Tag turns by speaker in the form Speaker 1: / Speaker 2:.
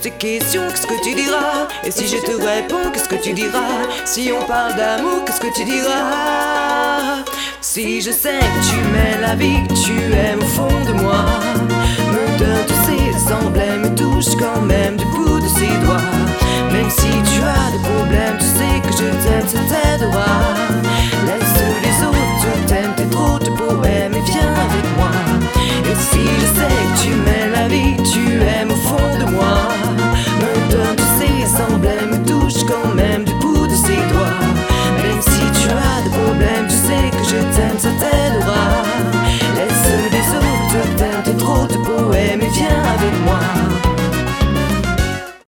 Speaker 1: tes questions, qu'est-ce que tu diras? Et si je te réponds, qu'est-ce que tu diras? Si on parle d'amour, qu'est-ce que tu diras? Si je sais que tu mets la vie, que tu aimes au fond de moi, me donne tous ces emblèmes, me touche quand même du bout de ses doigts. Même si tu as des problèmes, tu sais que je t'aime, ça t'aidera. Laisse les autres t'aimer, t'es trop de poèmes et viens avec moi. Et si je sais que tu mets la vie, tu aimes au fond de moi, me donne tous ces emblèmes, me touche quand même du bout de ses doigts. Même si tu as des problèmes, tu sais que je t'aime, ça t'aidera. Laisse les autres t'aimer, t'es trop de poèmes et viens avec moi.